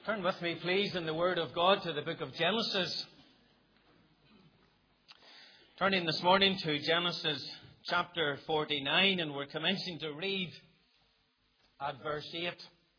Turn with me, please, in the Word of God to the book of Genesis. Turning this morning to Genesis chapter 49, and we're commencing to read at verse 8.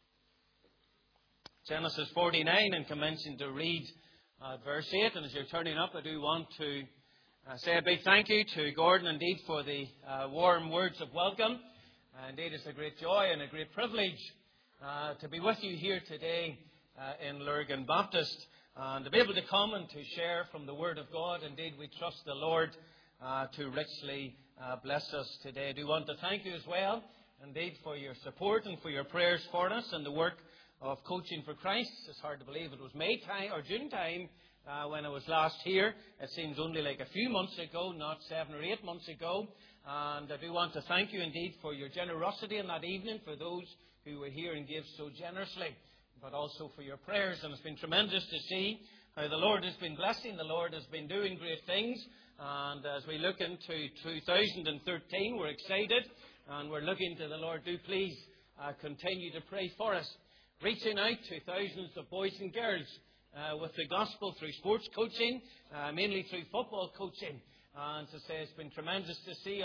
Genesis 49 and commencing to read at verse 8. And as you're turning up, I do want to say a big thank you to Gordon indeed for the warm words of welcome. Indeed, it's a great joy and a great privilege to be with you here today in Lurgan Baptist, and to be able to come and to share from the Word of God. Indeed, we trust the Lord to richly bless us today. I do want to thank you as well, indeed, for your support and for your prayers for us and the work of Coaching for Christ. It's hard to believe it was May time or June time when I was last here. It seems only like a few months ago, not 7 or 8 months ago. And I do want to thank you indeed for your generosity in that evening, for those who were here and gave so generously, but also for your prayers. And it's been tremendous to see how the Lord has been blessing. The Lord has been doing great things. And as we look into 2013, we're excited and we're looking to the Lord. Do please continue to pray for us. Reaching out to thousands of boys and girls with the gospel through sports coaching, mainly through football coaching. And to say it's been tremendous to see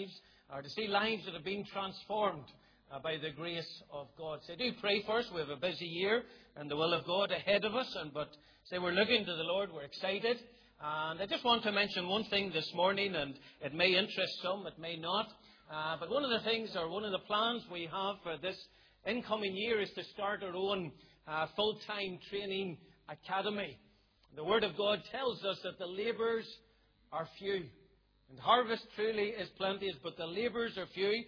lives that have been transformed by the grace of God. So do pray for us. We have a busy year and the will of God ahead of us. But we're looking to the Lord. We're excited. And I just want to mention one thing this morning, and it may interest some, it may not. But one of the things, or one of the plans we have for this incoming year, is to start our own full-time training academy. The Word of God tells us that the labourers are few. And harvest truly is plenteous, but the labourers are few.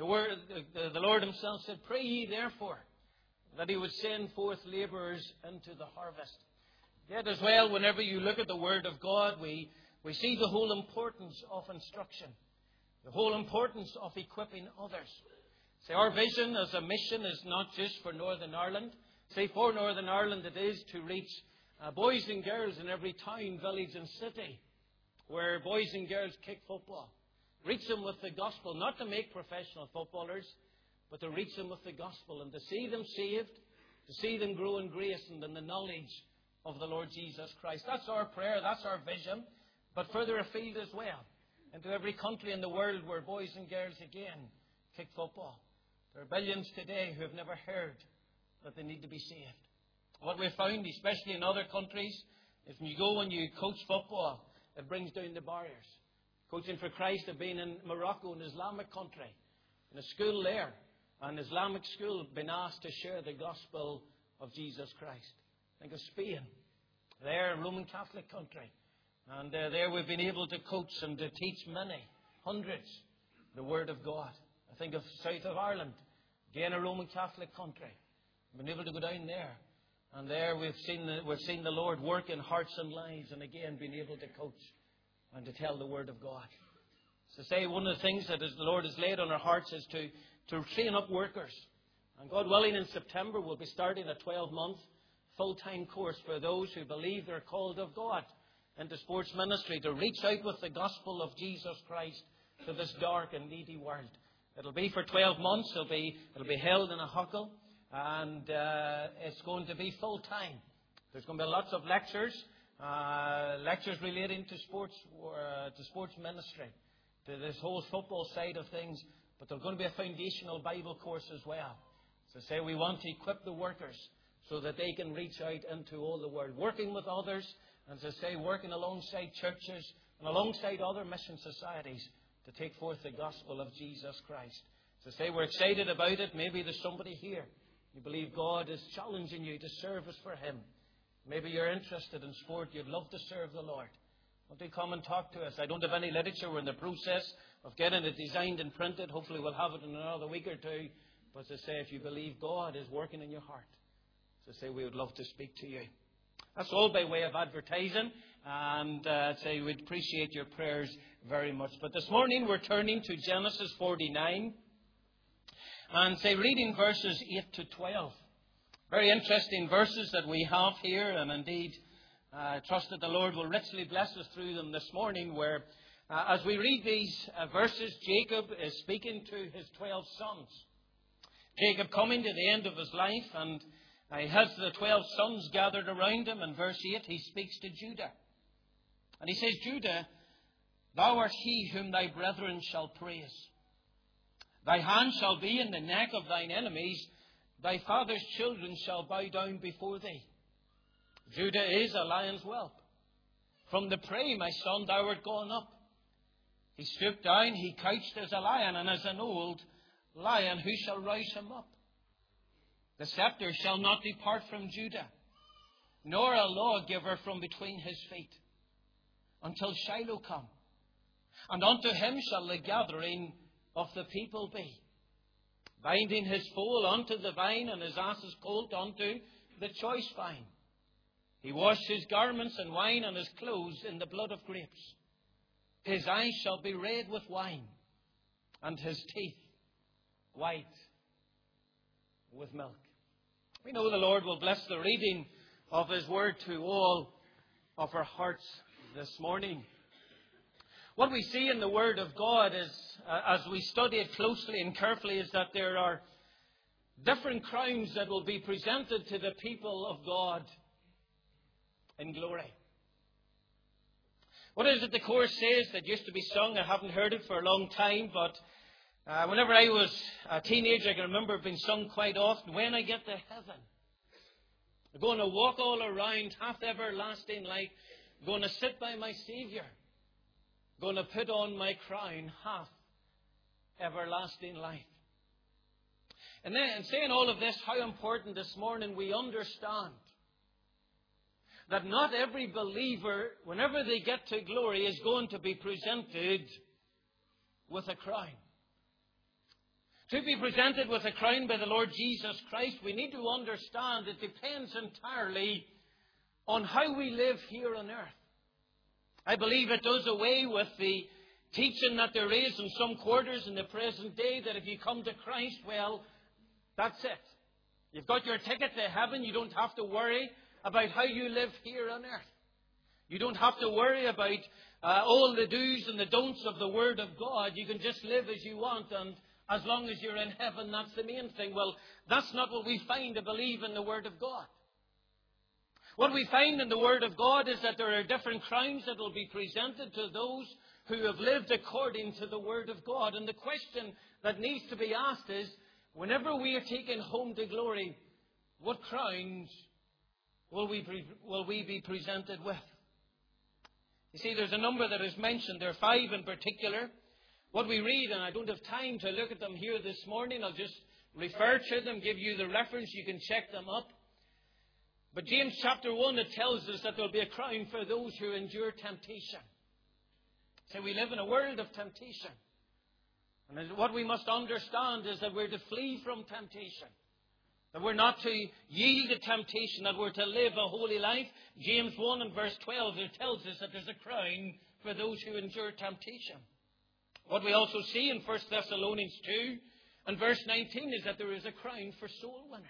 The Lord Himself said, "Pray ye therefore that He would send forth labourers into the harvest." Yet as well, whenever you look at the Word of God, we see the whole importance of instruction, the whole importance of equipping others. Our vision as a mission is not just for Northern Ireland. For Northern Ireland it is to reach boys and girls in every town, village and city where boys and girls kick football. Reach them with the gospel, not to make professional footballers, but to reach them with the gospel and to see them saved, to see them grow in grace and in the knowledge of the Lord Jesus Christ. That's our prayer, that's our vision, but further afield as well, into every country in the world where boys and girls again kick football. There are billions today who have never heard that they need to be saved. What we've found, especially in other countries, is when you go and you coach football, it brings down the barriers. Coaching for Christ have been in Morocco, an Islamic country, in a school there, an Islamic school, been asked to share the gospel of Jesus Christ. Think of Spain, there, a Roman Catholic country. And there we've been able to coach and to teach many, hundreds, the Word of God. I think of south of Ireland, again a Roman Catholic country. We've been able to go down there. And there we've seen the Lord work in hearts and lives, and again been able to coach and to tell the Word of God. So one of the things that the Lord has laid on our hearts is to train up workers. And God willing, in September we'll be starting a 12-month full-time course for those who believe they're called of God into sports ministry, to reach out with the gospel of Jesus Christ to this dark and needy world. It'll be for 12 months. It'll be held in a huckle. And it's going to be full-time. There's going to be lots of lectures relating to sports ministry, to this whole football side of things. But there's going to be a foundational Bible course as well. So we want to equip the workers so that they can reach out into all the world, working with others, and working alongside churches and alongside other mission societies to take forth the gospel of Jesus Christ. We're excited about it. Maybe there's somebody here. You believe God is challenging you to service for Him. Maybe you're interested in sport. You'd love to serve the Lord. Won't you come and talk to us? I don't have any literature. We're in the process of getting it designed and printed. Hopefully we'll have it in another week or two. But if you believe God is working in your heart, we would love to speak to you. That's all by way of advertising. And we'd appreciate your prayers very much. But this morning we're turning to Genesis 49. And reading verses 8 to 12. Very interesting verses that we have here. And indeed, I trust that the Lord will richly bless us through them this morning, where as we read these verses, Jacob is speaking to his 12 sons. Jacob coming to the end of his life, and He has the 12 sons gathered around him. In verse 8, he speaks to Judah. And he says, Judah, thou art he whom thy brethren shall praise. Thy hand shall be in the neck of thine enemies. Thy father's children shall bow down before thee. Judah is a lion's whelp. From the prey, my son, thou art gone up. He stooped down, he couched as a lion, and as an old lion, who shall rouse him up? The scepter shall not depart from Judah, nor a lawgiver from between his feet, until Shiloh come. And unto him shall the gathering of the people be, binding his foal unto the vine, and his ass's colt unto the choice vine. He washed his garments in wine, and his clothes in the blood of grapes. His eyes shall be red with wine, and his teeth white with milk. We know the Lord will bless the reading of His Word to all of our hearts this morning. What we see in the Word of God is, as we study it closely and carefully, is that there are different crowns that will be presented to the people of God in glory. What is it the chorus says that used to be sung? I haven't heard it for a long time, but whenever I was a teenager, I can remember it being sung quite often. When I get to heaven, I'm going to walk all around, hath everlasting light. I'm going to sit by my Saviour. I'm going to put on my crown, hath everlasting life. And then, in saying all of this, how important this morning we understand that not every believer, whenever they get to glory, is going to be presented with a crown. To be presented with a crown by the Lord Jesus Christ, we need to understand it depends entirely on how we live here on earth. I believe it does away with the teaching that there is in some quarters in the present day that if you come to Christ, well, that's it. You've got your ticket to heaven. You don't have to worry about how you live here on earth. You don't have to worry about all the do's and the don'ts of the Word of God. You can just live as you want, and as long as you're in heaven, that's the main thing. Well, that's not what we find to believe in the Word of God. What we find in the Word of God is that there are different crowns that will be presented to those who have lived according to the Word of God. And the question that needs to be asked is, whenever we are taken home to glory, what crowns will we be presented with? You see, there's a number that is mentioned. There are 5 in particular. What we read, and I don't have time to look at them here this morning, I'll just refer to them, give you the reference, you can check them up. But James chapter 1, it tells us that there will be a crown for those who endure temptation. So we live in a world of temptation. And what we must understand is that we're to flee from temptation. That we're not to yield to temptation, that we're to live a holy life. James 1 and verse 12, it tells us that there's a crown for those who endure temptation. What we also see in 1 Thessalonians 2 and verse 19 is that there is a crown for soul winners.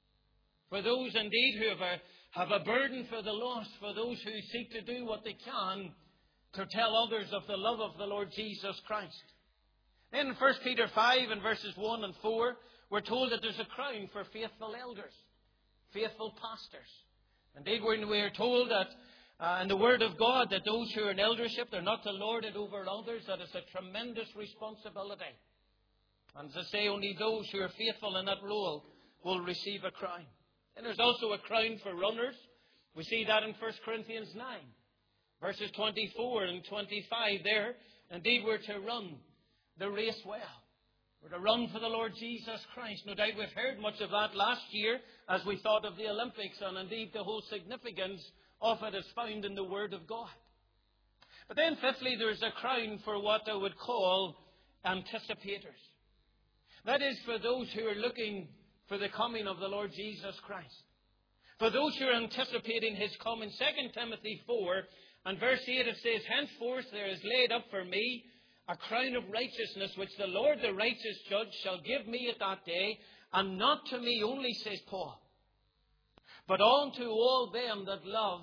For those indeed who have a burden for the lost, for those who seek to do what they can to tell others of the love of the Lord Jesus Christ. Then in 1 Peter 5 and verses 1 and 4, we're told that there's a crown for faithful elders, faithful pastors. Indeed, we're told that in the Word of God that those who are in eldership, they're not to lord it over others, that it's a tremendous responsibility. And as I say, only those who are faithful in that role will receive a crown. And there's also a crown for runners. We see that in 1 Corinthians 9, verses 24 and 25 there. Indeed, we're to run the race well. We're to run for the Lord Jesus Christ. No doubt we've heard much of that last year as we thought of the Olympics, and indeed the whole significance of it is found in the Word of God. But then fifthly, there's a crown for what I would call anticipators. That is for those who are looking for the coming of the Lord Jesus Christ. For those who are anticipating His coming. 2 Timothy 4 and verse 8 it says, henceforth there is laid up for me a crown of righteousness, which the Lord the righteous judge shall give me at that day, and not to me only, says Paul, but unto all them that love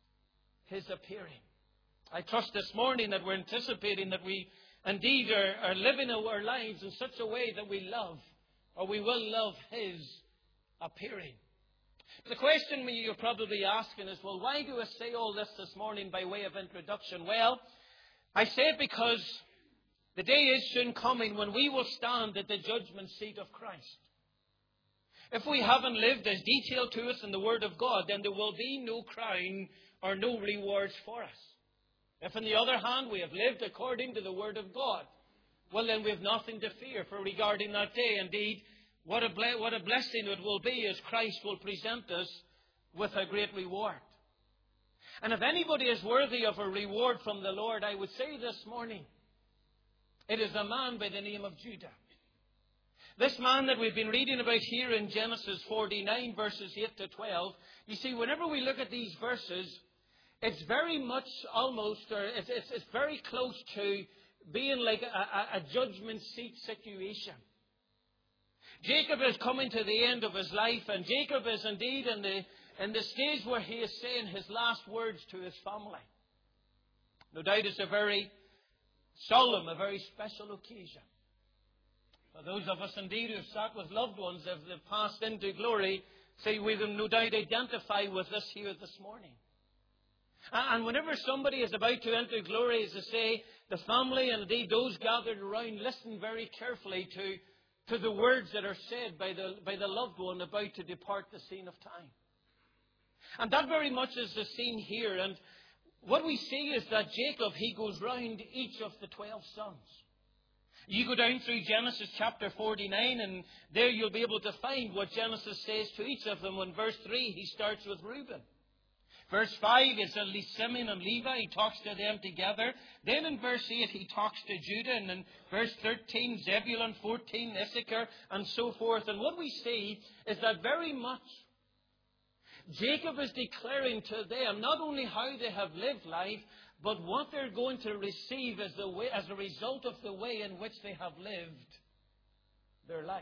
His appearing. I trust this morning that we're anticipating that we indeed are living our lives in such a way that we love, or we will love His appearing. The question you're probably asking is, well, why do I say all this morning by way of introduction? Well, I say it because the day is soon coming when we will stand at the judgment seat of Christ. If we haven't lived as detailed to us in the Word of God, then there will be no crown or no rewards for us. If, on the other hand, we have lived according to the Word of God, well, then we have nothing to fear for regarding that day. Indeed, what a blessing it will be as Christ will present us with a great reward. And if anybody is worthy of a reward from the Lord, I would say this morning, it is a man by the name of Judah. This man that we've been reading about here in Genesis 49, verses 8 to 12, you see, whenever we look at these verses, it's very much almost, or it's very close to being like a judgment seat situation. Jacob is coming to the end of his life, and Jacob is indeed in the stage where he is saying his last words to his family. No doubt it's a very solemn, a very special occasion. For those of us indeed who have sat with loved ones as they've passed into glory, say we will no doubt identify with this here this morning. And whenever somebody is about to enter glory, as I say, the family and indeed those gathered around listen very carefully to the words that are said by the loved one about to depart the scene of time. And that very much is the scene here. And what we see is that Jacob, he goes round each of the 12 sons. You go down through Genesis chapter 49, and there you'll be able to find what Genesis says to each of them. In verse 3, he starts with Reuben. Verse 5 is Simeon and Levi. He talks to them together. Then in verse 8, he talks to Judah. And in verse 13, Zebulun, 14, Issachar, and so forth. And what we see is that very much Jacob is declaring to them not only how they have lived life, but what they're going to receive as a result of the way in which they have lived their life.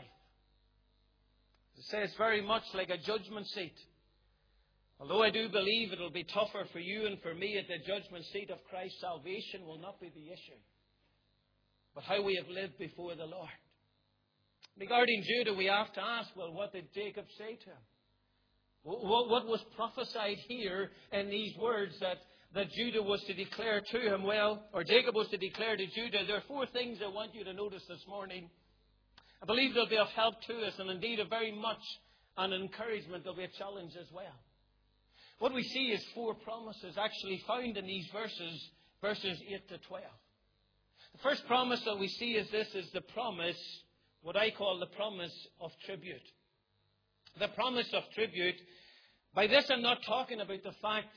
As I say, it's very much like a judgment seat. Although I do believe it will be tougher for you and for me at the judgment seat of Christ, salvation will not be the issue, but how we have lived before the Lord. Regarding Judah, we have to ask, well, what did Jacob say to him? What was prophesied here in these words that Judah was to declare to him? Well, or Jacob was to declare to Judah. There are 4 things I want you to notice this morning. I believe they'll be of help to us, and indeed a very much an encouragement. They'll be a challenge as well. What we see is 4 promises actually found in these verses 8 to 12. The first promise that we see is this, is the promise, what I call the promise of tribute. The promise of tribute. By this I'm not talking about the fact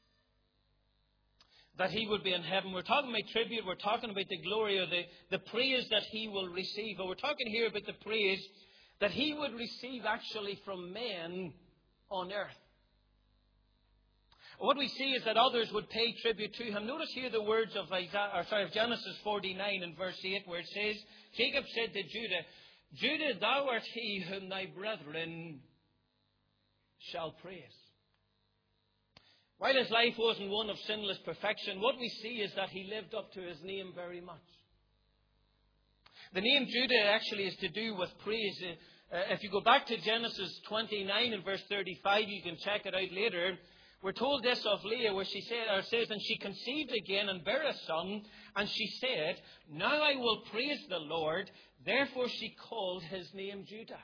that he would be in heaven. We're talking about tribute. We're talking about the glory or the praise that he will receive. But we're talking here about the praise that he would receive actually from men on earth. What we see is that others would pay tribute to him. Notice here the words of Genesis 49 and verse 8, where it says, Jacob said to Judah, Judah, thou art he whom thy brethren shall praise. While his life wasn't one of sinless perfection, what we see is that he lived up to his name very much. The name Judah actually is to do with praise. If you go back to Genesis 29 and verse 35, you can check it out later. We're told this of Leah, where she says, and she conceived again and bare a son, and she said, now I will praise the Lord. Therefore she called his name Judah.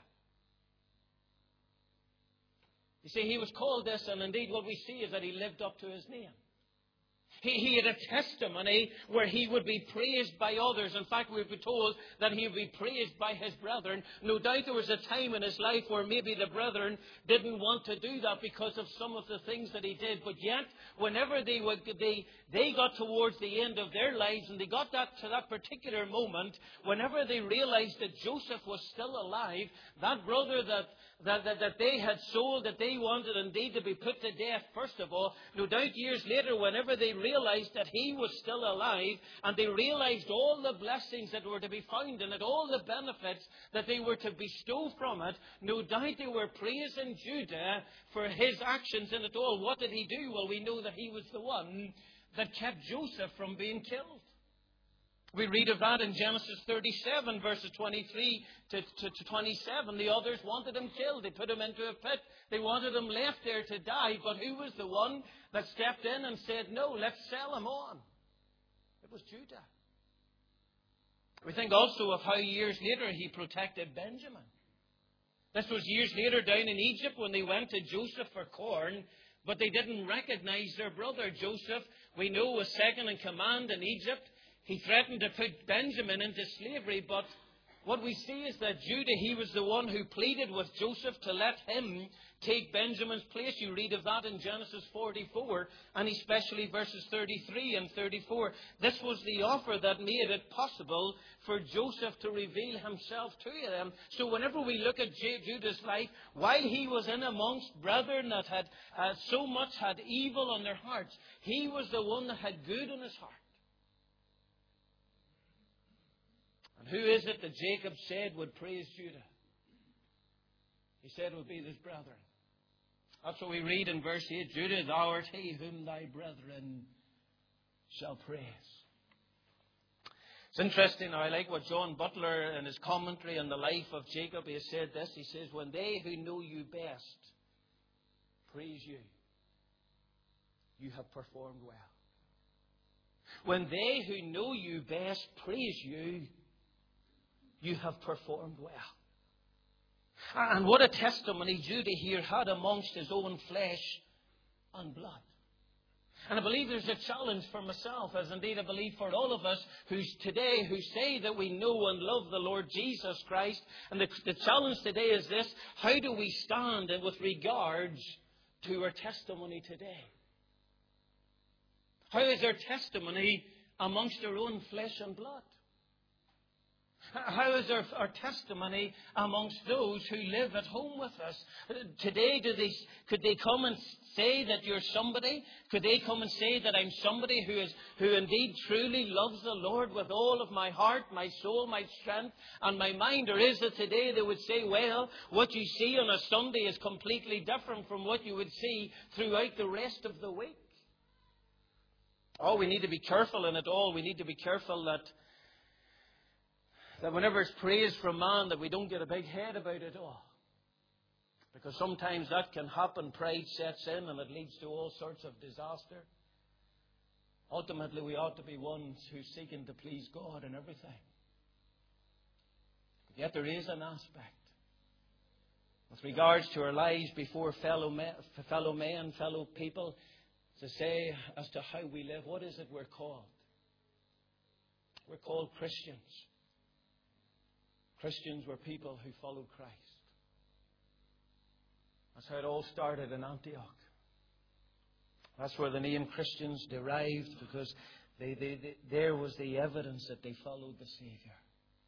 You see, he was called this, and indeed what we see is that he lived up to his name. He had a testimony where he would be praised by others. In fact, we've been told that he would be praised by his brethren. No doubt there was a time in his life where maybe the brethren didn't want to do that because of some of the things that he did. But yet, whenever they got towards the end of their lives and they got to that particular moment, whenever they realized that Joseph was still alive, that brother that they had sold, that they wanted indeed to be put to death, first of all, no doubt years later, whenever they realized that he was still alive, and they realized all the blessings that were to be found in it, all the benefits that they were to bestow from it, no doubt they were praising Judah for his actions in it all. What did he do? Well, we know that he was the one that kept Joseph from being killed. We read of that in Genesis 37, verses 23 to 27. The others wanted him killed. They put him into a pit. They wanted him left there to die. But who was the one that stepped in and said, no, let's sell him on? It was Judah. We think also of how years later he protected Benjamin. This was years later down in Egypt when they went to Joseph for corn, but they didn't recognize their brother. Joseph, we know, was second in command in Egypt. He threatened to put Benjamin into slavery, but what we see is that Judah, he was the one who pleaded with Joseph to let him take Benjamin's place. You read of that in Genesis 44, and especially verses 33 and 34. This was the offer that made it possible for Joseph to reveal himself to them. So whenever we look at Judah's life, while he was in amongst brethren that had so much had evil on their hearts, he was the one that had good in his heart. And who is it that Jacob said would praise Judah? He said it would be his brethren. That's what we read in verse 8. Judah, thou art he whom thy brethren shall praise. It's interesting. I like what John Butler in his commentary on the life of Jacob, he has said this. He says, when they who know you best praise you, you have performed well. When they who know you best praise you, you have performed well. And what a testimony Judah here had amongst his own flesh and blood. And I believe there's a challenge for myself, as indeed I believe for all of us who say that we know and love the Lord Jesus Christ. And the challenge today is this: how do we stand with regards to our testimony today? How is our testimony amongst our own flesh and blood? How is our testimony amongst those who live at home with us? Today, could they come and say that you're somebody? Could they come and say that I'm somebody who indeed truly loves the Lord with all of my heart, my soul, my strength, and my mind? Or is it today they would say, well, what you see on a Sunday is completely different from what you would see throughout the rest of the week? Oh, we need to be careful in it all. We need to be careful that whenever it's praise from man, that we don't get a big head about it all. Because sometimes that can happen, pride sets in, and it leads to all sorts of disaster. Ultimately, we ought to be ones who are seeking to please God in everything. But yet there is an aspect with regards to our lives before fellow men, fellow people, to say as to how we live. What is it we're called? We're called Christians. Christians were people who followed Christ. That's how it all started in Antioch. That's where the name Christians derived, because there was the evidence that they followed the Savior.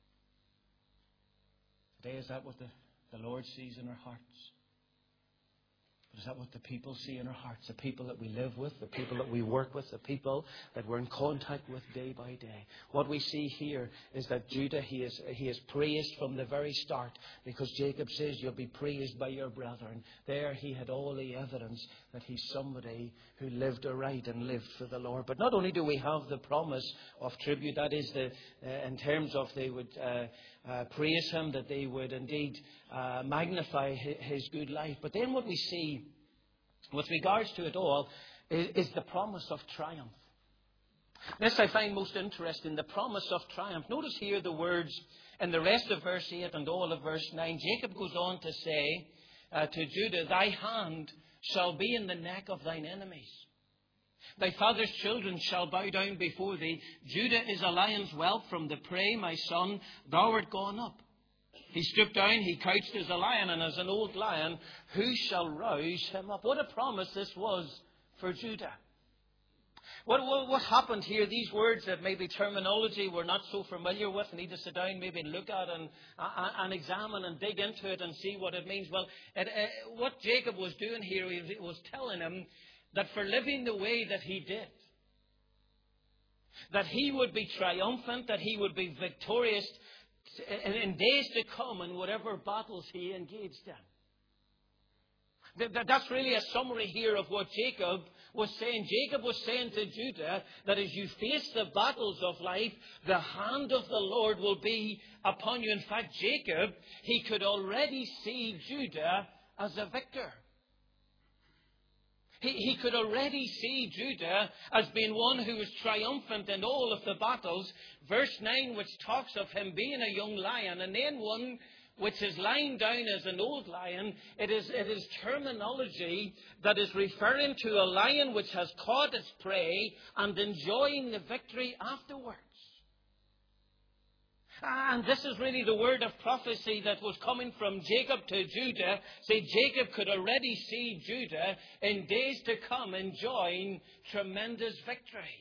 Today, is that what the Lord sees in our hearts? But is that what the people see in our hearts? The people that we live with, the people that we work with, the people that we're in contact with day by day. What we see here is that Judah, he is praised from the very start, because Jacob says, you'll be praised by your brethren. There he had all the evidence that he's somebody who lived aright and lived for the Lord. But not only do we have the promise of tribute, that is in terms of they would praise him, that they would indeed magnify his good life. But then what we see with regards to it all is the promise of triumph. This I find most interesting, the promise of triumph. Notice here the words in the rest of verse 8 and all of verse 9. Jacob goes on to say to Judah, thy hand shall be in the neck of thine enemies. Thy father's children shall bow down before thee. Judah is a lion's whelp from the prey, my son, thou art gone up. He stooped down, he couched as a lion, and as an old lion, who shall rouse him up? What a promise this was for Judah. What happened here? These words that maybe terminology we're not so familiar with, need to sit down, maybe look at and examine and dig into it and see what it means. Well, what Jacob was doing here, he was telling him that for living the way that he did, that he would be triumphant, that he would be victorious in days to come in whatever battles he engaged in. That's really a summary here of what Jacob was saying, Jacob was saying to Judah that as you face the battles of life, the hand of the Lord will be upon you. In fact, Jacob, he could already see Judah as a victor. He could already see Judah as being one who was triumphant in all of the battles. Verse 9, which talks of him being a young lion, and then one which is lying down as an old lion. It is terminology that is referring to a lion which has caught its prey and enjoying the victory afterwards. And this is really the word of prophecy that was coming from Jacob to Judah. See, Jacob could already see Judah in days to come enjoying tremendous victory.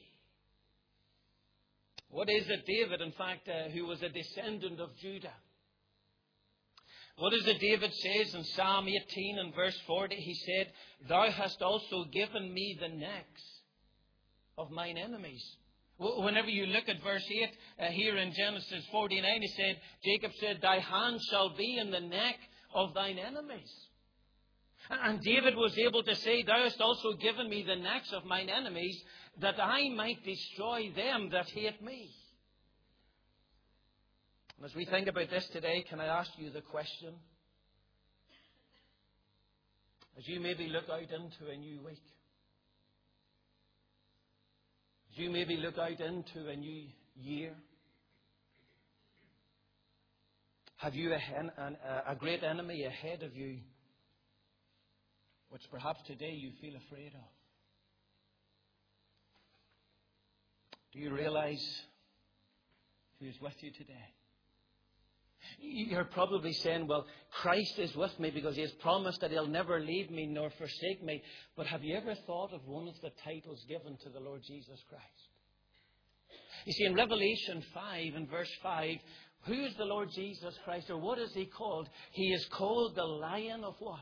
What is it, David, in fact, who was a descendant of Judah? What is it David says in Psalm 18 and verse 40? He said, Thou hast also given me the necks of mine enemies. Whenever you look at verse 8 here in Genesis 49, he said, Jacob said, Thy hand shall be in the neck of thine enemies. And David was able to say, Thou hast also given me the necks of mine enemies, that I might destroy them that hate me. And as we think about this today, can I ask you the question? As you maybe look out into a new week, as you maybe look out into a new year, have you a great enemy ahead of you, which perhaps today you feel afraid of? Do you realize who is with you today? You're probably saying, well, Christ is with me because He has promised that He'll never leave me nor forsake me. But have you ever thought of one of the titles given to the Lord Jesus Christ? You see, in Revelation 5 and verse 5, who is the Lord Jesus Christ, or what is He called? He is called the Lion of what?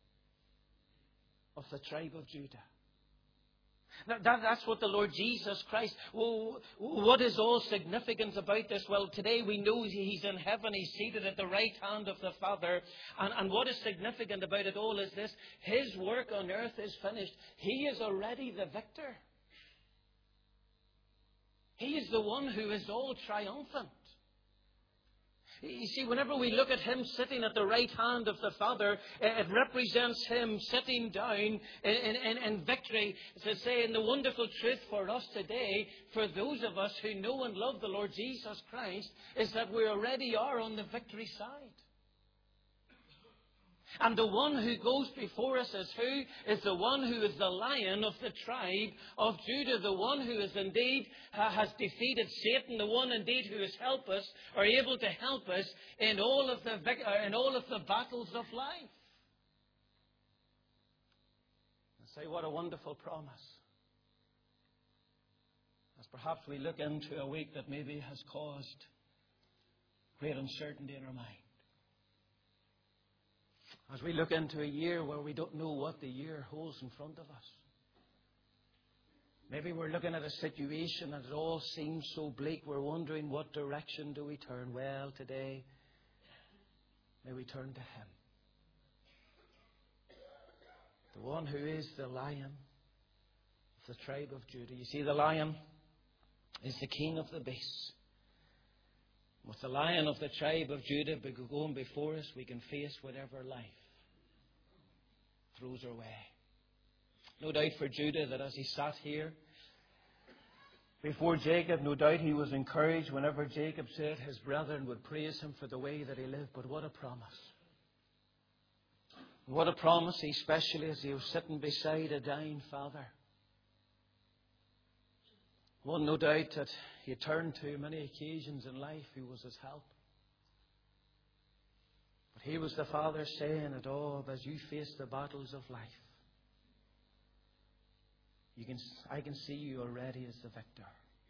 Of the tribe of Judah. That's what the Lord Jesus Christ... What is all significance about this? Well, today we know He's in heaven. He's seated at the right hand of the Father. And what is significant about it all is this. His work on earth is finished. He is already the victor. He is the one who is all triumphant. You see, whenever we look at Him sitting at the right hand of the Father, it represents Him sitting down in victory. To say, and the wonderful truth for us today, for those of us who know and love the Lord Jesus Christ, is that we already are on the victory side. And the one who goes before us is who? Is the one who is the Lion of the tribe of Judah. The one who is indeed has defeated Satan. The one indeed who has helped us, or able to help us in all of the battles of life. I say, what a wonderful promise. As perhaps we look into a week that maybe has caused great uncertainty in our mind. As we look into a year where we don't know what the year holds in front of us. Maybe we're looking at a situation and it all seems so bleak. We're wondering, what direction do we turn? Well, today, may we turn to Him. The one who is the Lion of the tribe of Judah. You see, the Lion is the King of the beasts. With the Lion of the tribe of Judah going before us, we can face whatever life throws our way. No doubt for Judah that as he sat here before Jacob, no doubt he was encouraged whenever Jacob said his brethren would praise him for the way that he lived. But what a promise. What a promise, especially as he was sitting beside a dying father. One, no doubt, that he turned to many occasions in life who was his help. But he was the Father saying it all, as you face the battles of life, I can see you already as the victor.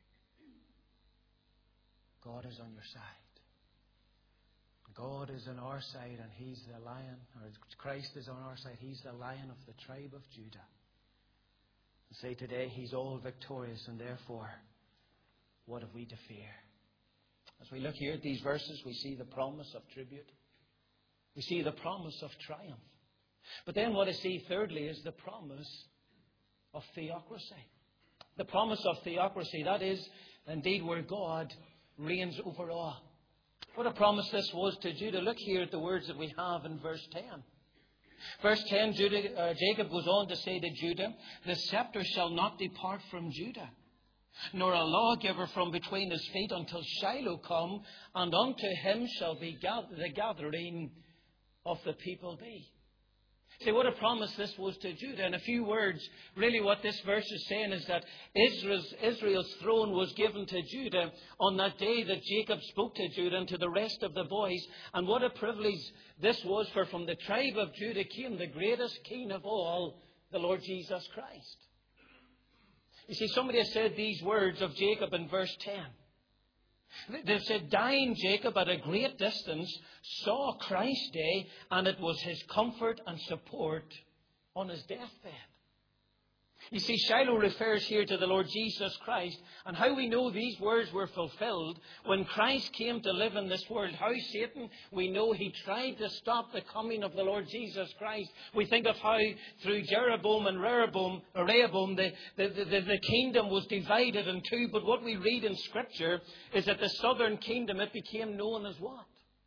God is on your side. God is on our side, and He's the Lion, or Christ is on our side. He's the Lion of the tribe of Judah. And say today, He's all victorious, and therefore, what have we to fear? As we look here at these verses, we see the promise of tribute. We see the promise of triumph. But then what I see thirdly is the promise of theocracy. The promise of theocracy, that is indeed where God reigns over all. What a promise this was to Judah. Look here at the words that we have in verse 10. Verse 10, Jacob goes on to say to Judah, the scepter shall not depart from Judah, nor a lawgiver from between his feet until Shiloh come, and unto him shall be the gathering of the people be. See, what a promise this was to Judah. In a few words, really what this verse is saying is that Israel's throne was given to Judah on that day that Jacob spoke to Judah and to the rest of the boys. And what a privilege this was, for from the tribe of Judah came the greatest king of all, the Lord Jesus Christ. You see, somebody has said these words of Jacob in verse 10. They've said, dying Jacob at a great distance saw Christ's day, and it was his comfort and support on his deathbed. You see, Shiloh refers here to the Lord Jesus Christ, and how we know these words were fulfilled when Christ came to live in this world. How Satan, we know he tried to stop the coming of the Lord Jesus Christ. We think of how through Jeroboam and Rehoboam, the kingdom was divided in two. But what we read in Scripture is that the southern kingdom, it became known as what?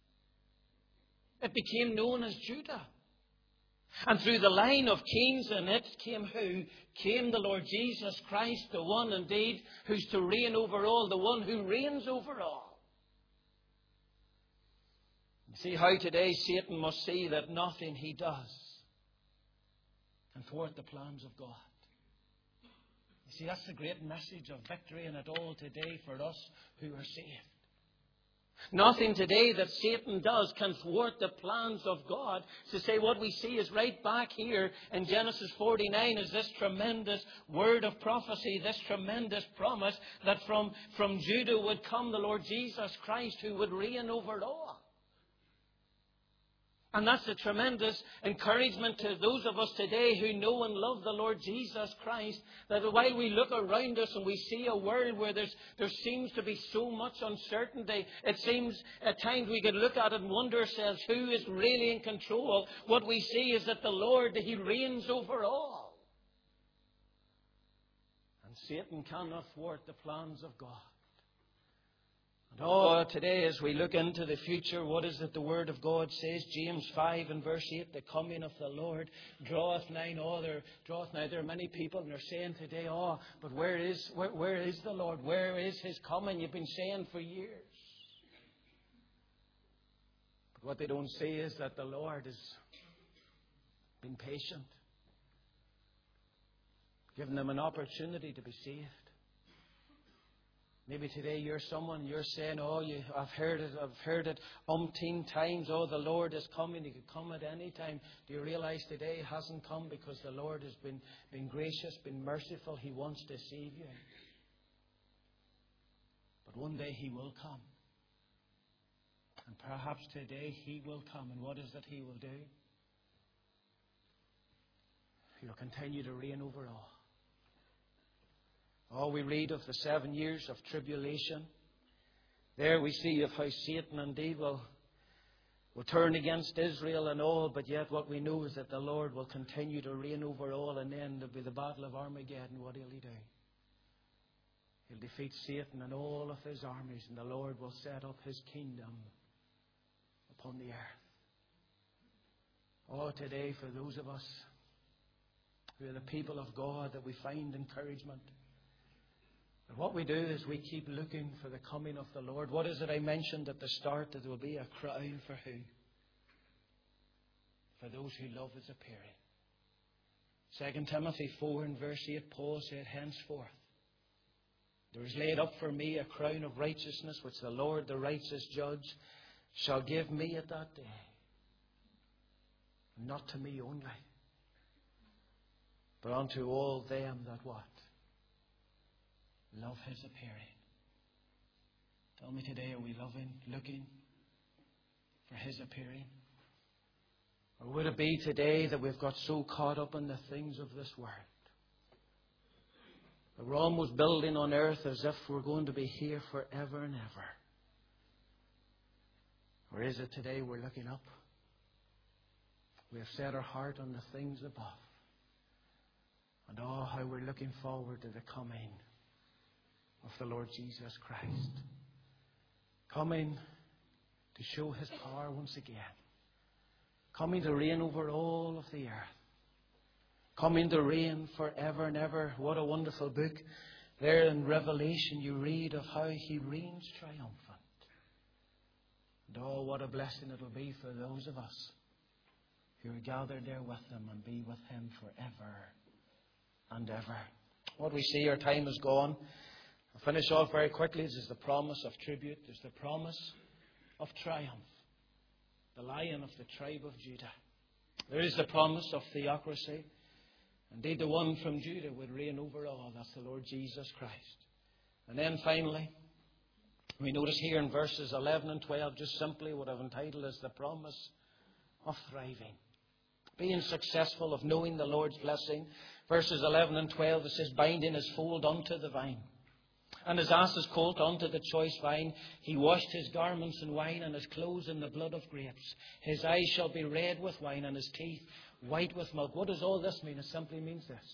It became known as Judah. And through the line of kings in it came who? Came the Lord Jesus Christ, the one indeed who's to reign over all, the one who reigns over all. You see how today Satan must see that nothing he does can thwart the plans of God. You see, that's the great message of victory in it all today for us who are saved. Nothing today that Satan does can thwart the plans of God. To say what we see is right back here in Genesis 49 is this tremendous word of prophecy, this tremendous promise that from Judah would come the Lord Jesus Christ, who would reign over all. And that's a tremendous encouragement to those of us today who know and love the Lord Jesus Christ, that while we look around us and we see a world where there seems to be so much uncertainty, it seems at times we could look at it and wonder ourselves who is really in control. What we see is that the Lord, He reigns over all. And Satan cannot thwart the plans of God. And today as we look into the future, what is it the Word of God says? James 5 and verse 8, the coming of the Lord draweth nigh. There are many people and they're saying today, but where is the Lord? Where is His coming? You've been saying for years. But what they don't see is that the Lord has been patient, giving them an opportunity to be saved. Maybe today you're saying, I've heard it umpteen times. The Lord is coming. He could come at any time. Do you realize today He hasn't come because the Lord has been gracious, been merciful. He wants to save you. But one day He will come. And perhaps today He will come. And what is it He will do? He will continue to reign over all. We read of the 7 years of tribulation. There we see of how Satan indeed will turn against Israel and all, but yet what we know is that the Lord will continue to reign over all, and then there'll be the battle of Armageddon. What will He do? He'll defeat Satan and all of his armies, and the Lord will set up His kingdom upon the earth. Today for those of us who are the people of God, that we find encouragement. And what we do is we keep looking for the coming of the Lord. What is it I mentioned at the start? That there will be a crown for who? For those who love His appearing. 2 Timothy 4 and verse 8, Paul said, henceforth there is laid up for me a crown of righteousness, which the Lord, the righteous judge, shall give me at that day. Not to me only, but unto all them that what? Love His appearing. Tell me today, are we looking for His appearing? Or would it be today that we've got so caught up in the things of this world that we're almost building on earth as if we're going to be here forever and ever? Or is it today we're looking up? We have set our heart on the things above. And oh, how we're looking forward to the coming of the Lord Jesus Christ. Coming to show His power once again. Coming to reign over all of the earth. Coming to reign forever and ever. What a wonderful book. There in Revelation you read of how He reigns triumphant. And oh, what a blessing it will be for those of us who are gathered there with Him and be with Him forever and ever. What we see, our time is gone. I'll finish off very quickly. This is the promise of tribute. There's the promise of triumph. The Lion of the tribe of Judah. There is the promise of theocracy. Indeed, the one from Judah would reign over all. That's the Lord Jesus Christ. And then finally, we notice here in verses 11 and 12, just simply what I've entitled as the promise of thriving. Being successful, of knowing the Lord's blessing. Verses 11 and 12, it says, binding his fold unto the vine, and his ass's colt unto the choice vine. He washed his garments in wine, and his clothes in the blood of grapes. His eyes shall be red with wine, and his teeth white with milk. What does all this mean? It simply means this.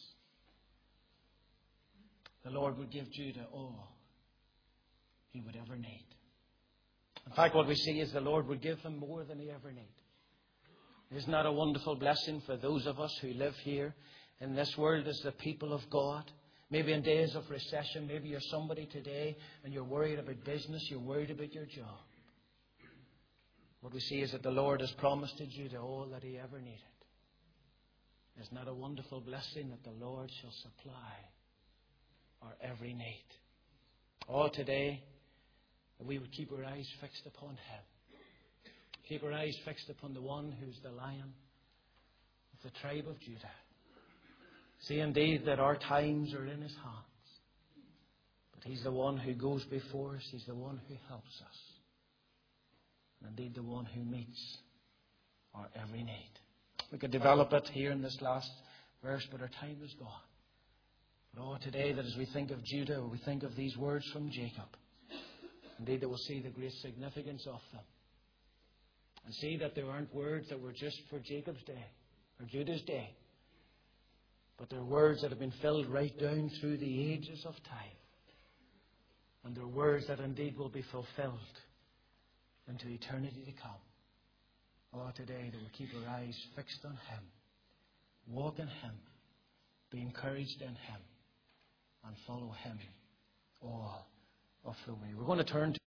The Lord would give Judah all he would ever need. In fact, what we see is the Lord would give him more than he ever need. Isn't that a wonderful blessing for those of us who live here in this world as the people of God? Maybe in days of recession, maybe you're somebody today and you're worried about business, you're worried about your job. What we see is that the Lord has promised to Judah all that he ever needed. Isn't that a wonderful blessing that the Lord shall supply our every need? All today, that we would keep our eyes fixed upon him. Keep our eyes fixed upon the one who's the Lion of the tribe of Judah. See indeed that our times are in his hands. But he's the one who goes before us. He's the one who helps us. And indeed the one who meets our every need. We could develop it here in this last verse, but our time is gone. But oh, today that as we think of Judah, we think of these words from Jacob. Indeed that we'll see the great significance of them. And see that there aren't words that were just for Jacob's day or Judah's day. But they're words that have been filled right down through the ages of time. And they're words that indeed will be fulfilled into eternity to come. Oh, today that we keep our eyes fixed on him. Walk in him. Be encouraged in him. And follow him all of the way. We're going to turn to